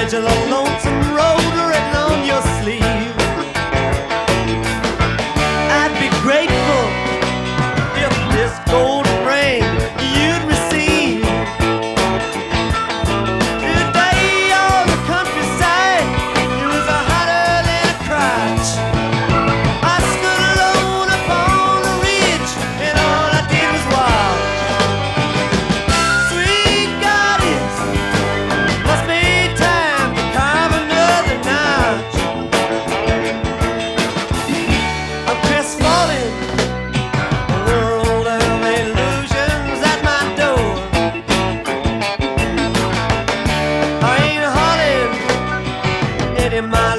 edge of the lonesome road written on your sleeve. I'd be grateful if this golden ring you'd receive. Today on the countryside, it was hotter than a crotch. I stood alone upon the ridge, and all I did was watch. Sweet goddess, must be time to carve another notch. I'm crestfallen, a world of illusions at my door. I ain't hauling any